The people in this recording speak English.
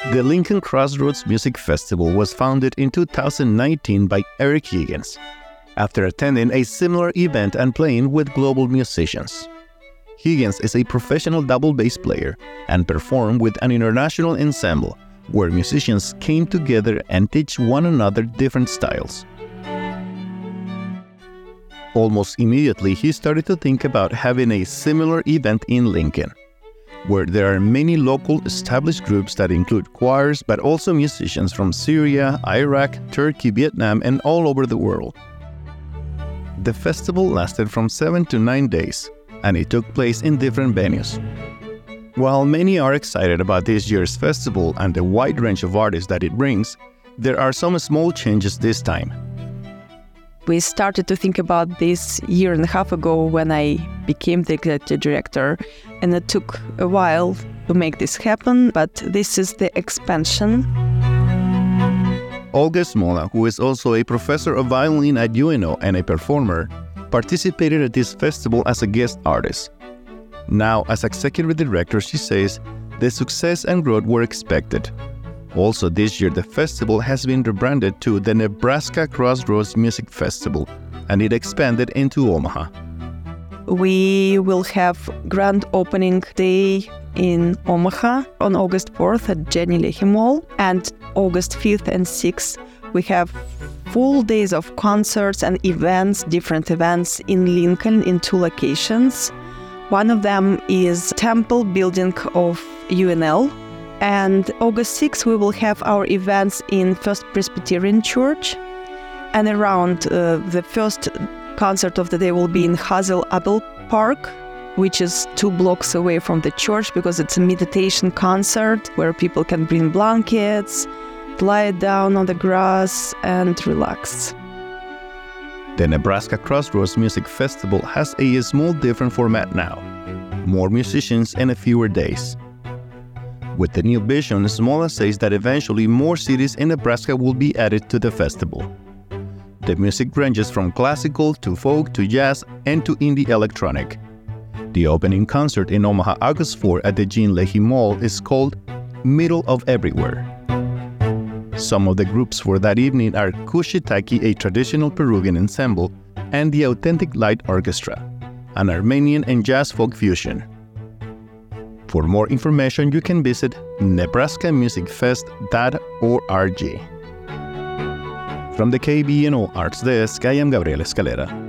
The Lincoln Crossroads Music Festival was founded in 2019 by Eric Higgins, after attending a similar event and playing with global musicians. Higgins is a professional double bass player and performed with an international ensemble where musicians came together and teach one another different styles. Almost immediately, he started to think about having a similar event in Lincoln, where there are many local established groups that include choirs, but also musicians from Syria, Iraq, Turkey, Vietnam, and all over the world. The festival lasted from 7 to 9 days, and it took place in different venues. While many are excited about this year's festival and the wide range of artists that it brings, there are some small changes this time. We started to think about this 1.5 years ago when I became the executive director, and it took a while to make this happen, but this is the expansion. Olga Smola, who is also a professor of violin at UNO and a performer, participated at this festival as a guest artist. Now, as executive director, she says the success and growth were expected. Also, this year, the festival has been rebranded to the Nebraska Crossroads Music Festival, and it expanded into Omaha. We will have grand opening day in Omaha on August 4th at Jenny Leahy Mall, and August 5th and 6th we have full days of concerts and events, different events in Lincoln in 2 locations. One of them is Temple building of UNL. And August 6th, we will have our events in First Presbyterian Church. And around the first concert of the day will be in Hazel Apple Park, which is 2 blocks away from the church, because it's a meditation concert where people can bring blankets, lie down on the grass, and relax. The Nebraska Crossroads Music Festival has a small different format now. More musicians and fewer days. With the new vision, Smola says that eventually more cities in Nebraska will be added to the festival. The music ranges from classical to folk to jazz and to indie electronic. The opening concert in Omaha August 4 at the Jean Leahy Mall is called Middle of Everywhere. Some of the groups for that evening are Kushitaki, a traditional Peruvian ensemble, and the Authentic Light Orchestra, an Armenian and jazz folk fusion. For more information, you can visit nebraskamusicfest.org. From the KBNO Arts Desk, I am Gabriel Escalera.